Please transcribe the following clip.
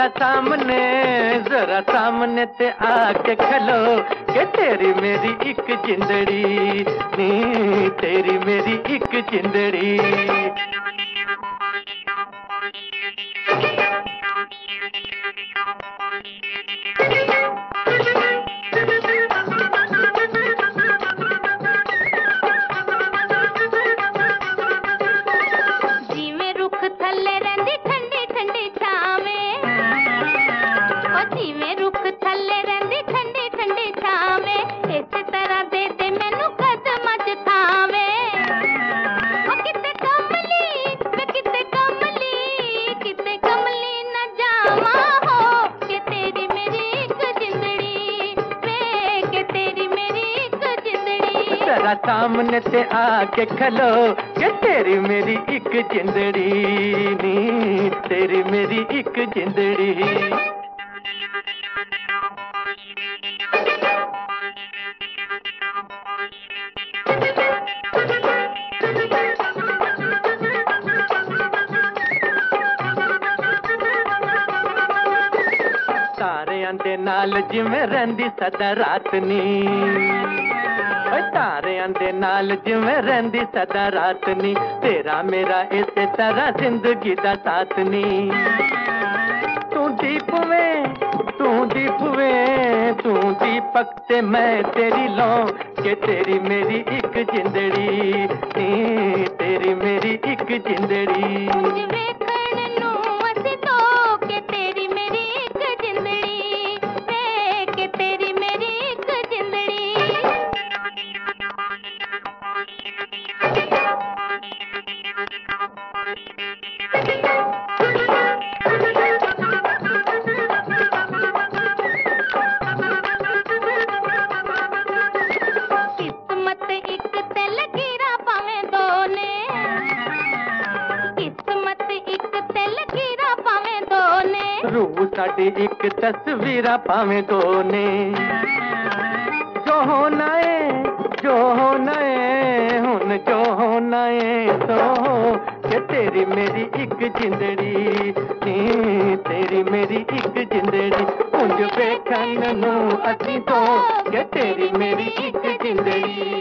जरा सामने ते आके खलो के तेरी मेरी एक जिंदड़ी नी, तेरी मेरी एक जिंदड़ी। जरा सामने ते आके खलो के तेरी मेरी एक जिंदड़ी नी, तेरी मेरी एक जिंदड़ी। तारियां दे नाल जिवें रहिंदी सदा रात नी, तारियां दे नाल जिवें रहिंदी सदा रात नी, तेरा मेरा इसे तरह जिंदगी दा साथ नी। तू दीप वे, तू दीप वे, तू दीपक ते मैं तेरी लौ के तेरी मेरी एक जिंदड़ी नी, तेरी मेरी एक जिंदड़ी। रूह साडी एक तस्वीर पावे दो ने, जो होना है, जो होना है, हुन जो होना है तो के तेरी मेरी एक जिंदड़ी नी, तेरी मेरी एक जिंदड़ी। उंज वेखण नूं असीं तो के तेरी मेरी एक जिंदड़ी।